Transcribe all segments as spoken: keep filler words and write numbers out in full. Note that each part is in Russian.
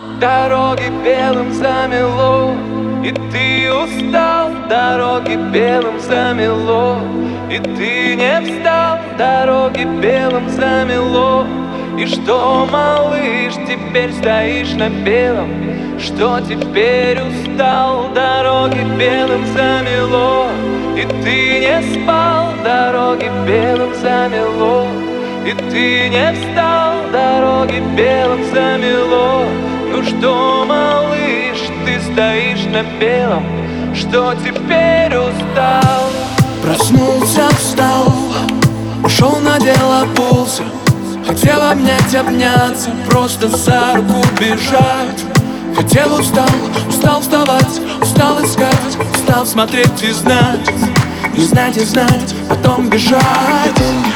Дороги белым замело, и ты устал. Дороги белым замело, и ты не встал. Дороги белым замело. И что, малыш, теперь стоишь на белом? Что теперь устал? Дороги белым замело, и ты не спал. Дороги белым замело, и ты не встал. Дороги белым замело. Ну что, малыш, ты стоишь на белом? Что теперь устал? Проснулся, встал, ушел, надел, обулся. Хотел обнять, обняться, просто за руку бежать. Хотел, устал, устал вставать, устал искать, устал смотреть и знать. Не знать и знать, потом бежать.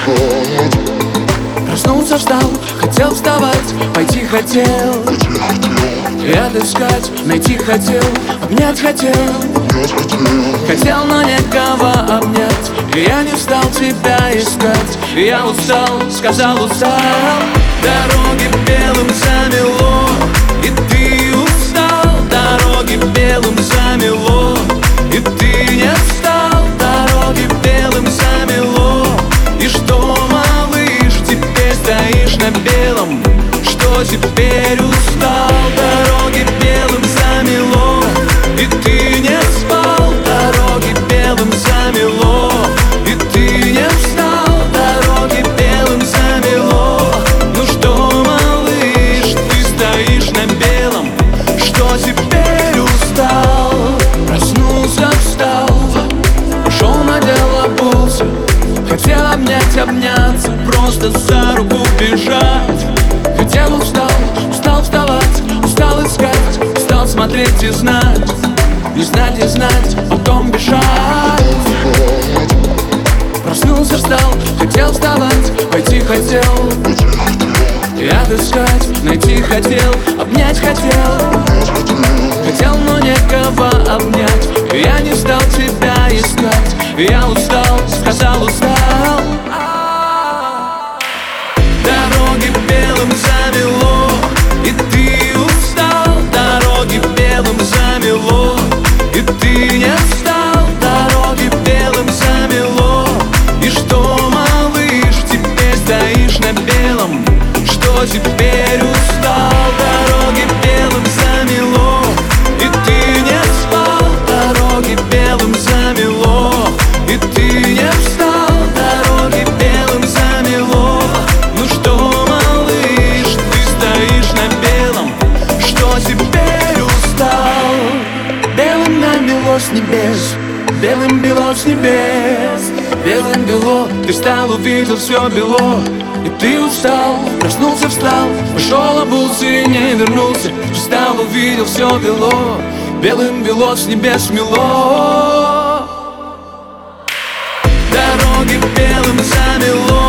Проснулся, встал, хотел вставать, пойти хотел, и отыскать, найти хотел, обнять хотел. Хотел, но некого обнять, и я не стал тебя искать. И я устал, сказал устал. Дороги белым замело, и ты устал. Дороги белым замело, и ты не встал. Дороги белым замело. И что, малыш, теперь стоишь на белом? Что теперь устал? Дороги белым замело, и ты не спал. Дороги белым замело, и ты не встал. Дороги белым замело. Ну что, малыш, ты стоишь на белом? Что теперь устал? Проснулся, встал, ушел, надел, обулся. Хотел обнять, обняться, просто за руку бежать. Хотел, устал, устал вставать, устал искать, устал смотреть и знать. Не знать и знать, потом бежать. Проснулся, встал, хотел вставать, пойти хотел, и отыскать, найти хотел, обнять хотел. Хотел, но некого обнять, и я не стал тебя искать. И я устал, сказал устал. Дороги белым замело, и ты устал. Дороги белым замело, и ты не встал. Дороги белым замело. И что, малыш, теперь стоишь на белом? Что теперь устал? Дороги белым замело, и ты не спал. Дороги белым замело, и ты не встал. Дороги белым замело. Ну что, малыш, ты стоишь на белом? Что теперь устал? Белым намело с небес, белым бело с небес. Белым бело, ты встал, увидел все бело. И ты устал, проснулся, встал, пошел, обулся и не вернулся. Встал, увидел все бело. Белым бело с небес мело. Дороги белым замело,